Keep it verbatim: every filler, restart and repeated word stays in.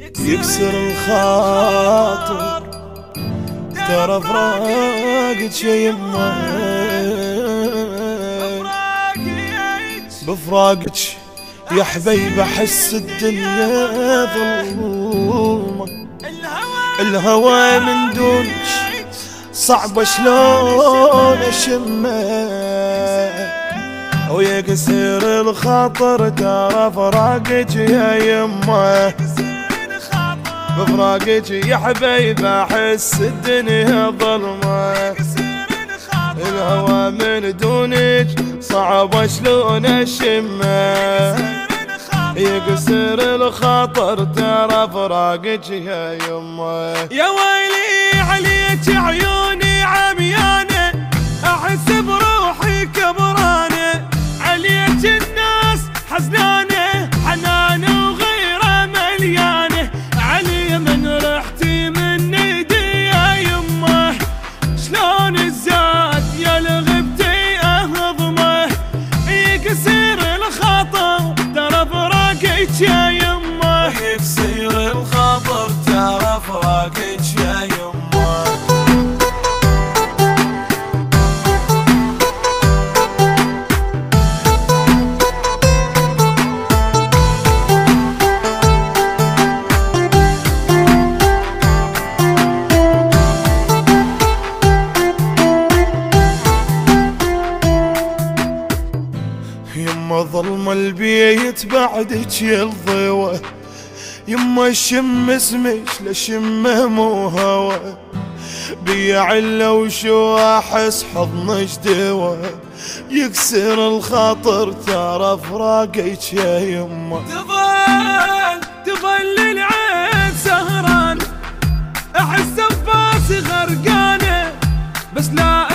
يكسر الخاطر ترى فراقك يا يمه، بفراقك يا حبيب احس الدنيا ظلمة، الهوى من دونك صعب شلون اشمه، ويكسر الخاطر ترى فراقك يا يمه، بفراقك يا حبيب احس الدنيا ظلمه، الهوى من دونك صعب شلون اشمه، يكسر الخاطر ترى فراقك يا يمه. يا ويلي عليك عيوني عميانه، احس بروحي كبرانه، عليك الناس حزنانه، حنانه وغيره مليانه، علي من رحتي من ايدي يا يمه، شلون الزاد يا الغبتي اهضمه، يكسر الخاطر ترى فراقك يا يمه، يكسر الخاطر ترى فراقك يا يمه. يما ظلم البيت بعدك يا الضوى، يما الشم اسمك لشمه مو هوى، بيا عله وشو احس حضنك دوا، يكسر الخاطر ترى فراقك يا يما. تظل تظل العين سهران، احس انفاسي غرقانه، بس لا